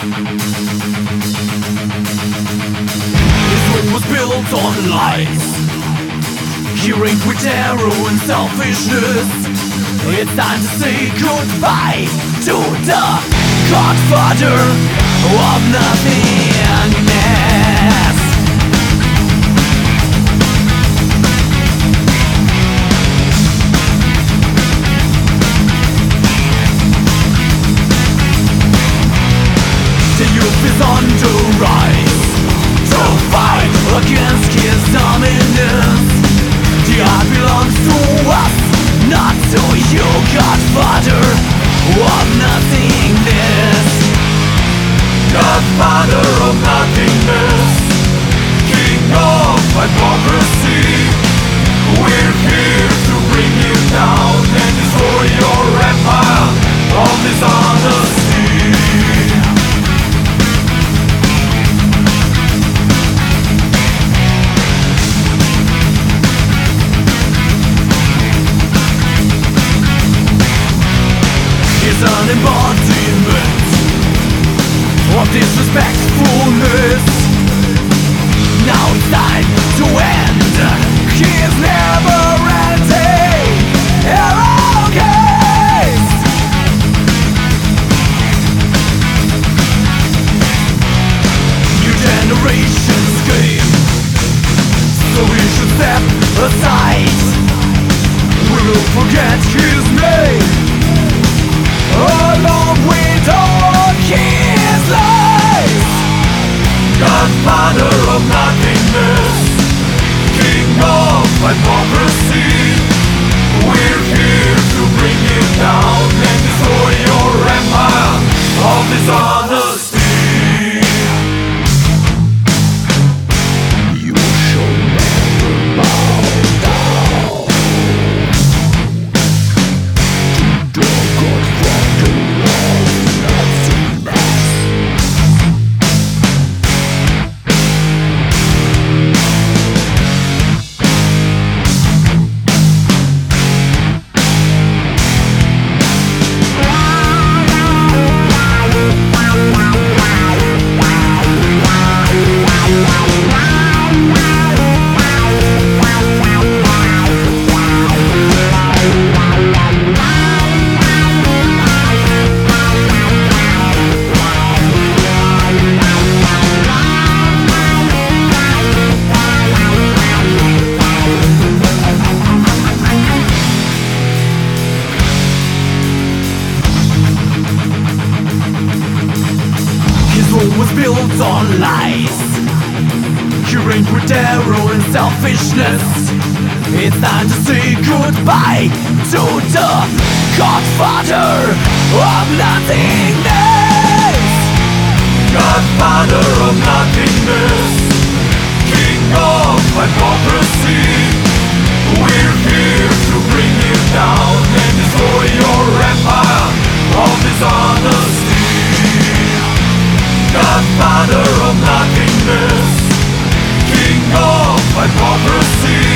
This world was built on lies, curing with terror and selfishness. It's time to say goodbye to the godfather of nothingness. The youth is on the rise to fight against his dominance. The art belongs to us, not to you, godfather of nothingness. Godfather of nothingness, king of hypocrisy. We're here to bring you down and destroy your empire of dishonesty. An embodiment of disrespectfulness. Now it's time to end his never-ending arrogance. New generations came, so we should step aside. We will forget his name along with all his lies. Godfather of nothingness, king of hypocrisy. We're here to bring you down and destroy your empire of dishonesty. You shall never bow down to the godfather of nothingness. Was built on lies, curing with terror and selfishness. It's time to say goodbye to the godfather of nothingness. Godfather of nothingness, king of hypocrisy. We're here to bring you down and destroy your empire of dishonesty. Godfather of nothingness, king of hypocrisy.